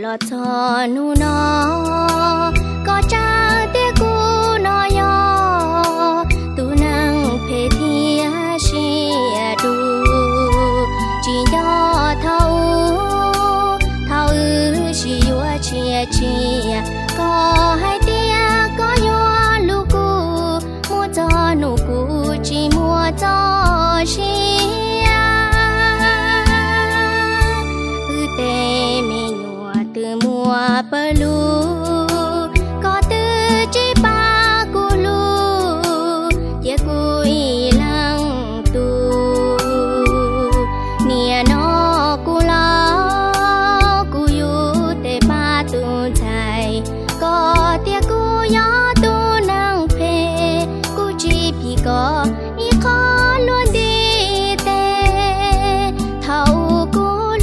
lọt thò nu nó có cha tiếc cu nó yo tu năng phê thia xia đu chỉ do thâu thâu chỉ yo chia chia có hai tia có yo lu cu mua cho nụ cu chỉ mua cho xia mùa perlu có tư chỉ ba cu lu ya cu ilang tu nia no cu lao cu yu te ba tu chai có tia cu yo tu nang phe cu chỉ pi có i khó luôn đi te thâu cu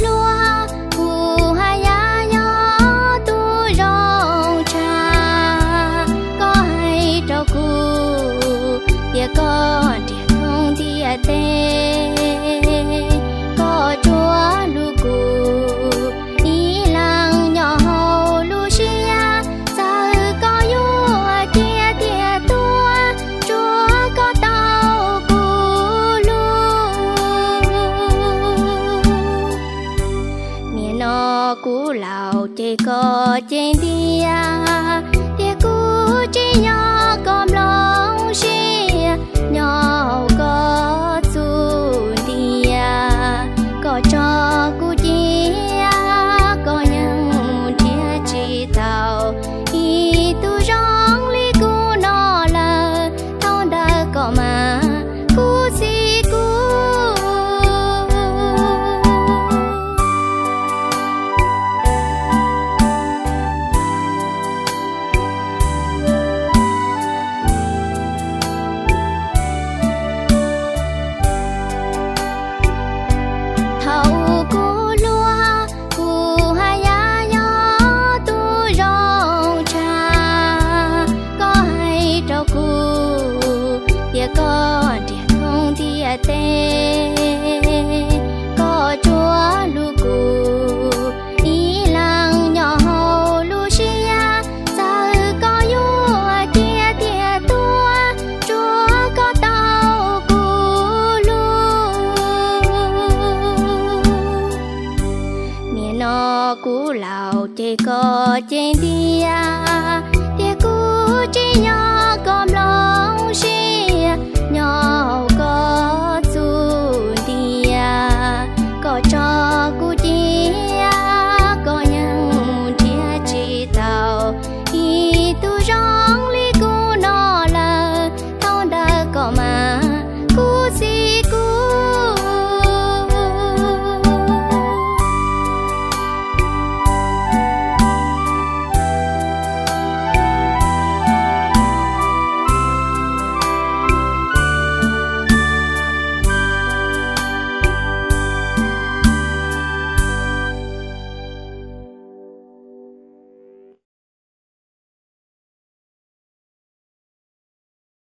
có địa không địa tê có chúa lu cù ý lăng nhỏ hầu lu xia giờ có yêu tia tia tua chúa có tao cù lu miền nó cú lão chê có trên dia tia cú chỉ nhỏ com lòng xia nhỏ có su dia có cho cu dia có những chia chỉ tàu y tu rong li cu nó là thao đã có mà cu si cu có địa không địa tê có chúa lu cù ý lăng nhỏ hầu lu xia giờ có yêu tia tia tua chúa có tao cù lu miền nó cú lão chê có trên dia